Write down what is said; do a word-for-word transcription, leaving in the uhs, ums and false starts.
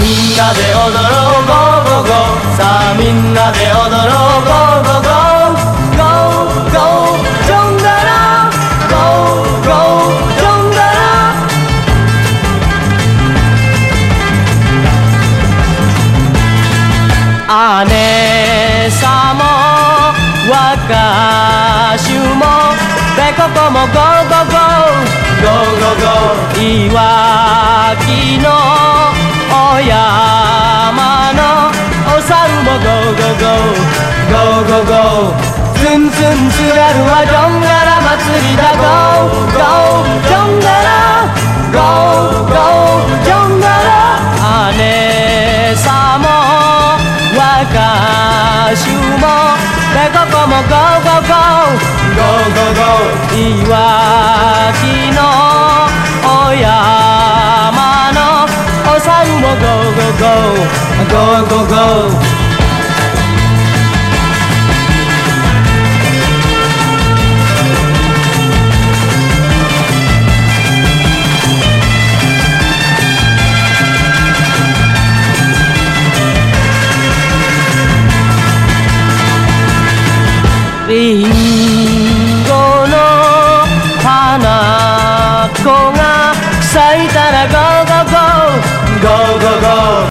んなで踊ろうゴーゴーゴー、さあみんなで踊ろうゴーゴーゴー、ゴーゴージョンダラ、ゴーゴージョンダラ。姉さも若衆もでここもゴーゴーゴーゴーゴーゴー、いわきのお山のお猿もゴーゴーゴーゴーゴーゴー、ツンツン津軽はジョンガラ祭りだ、ゴーゴージョンガラ、ゴーゴージョンガラ。姉さも若衆もでここもゴーゴーゴーゴーゴーゴー、いわきのお山のお猿もゴーゴーゴーゴーゴーゴー。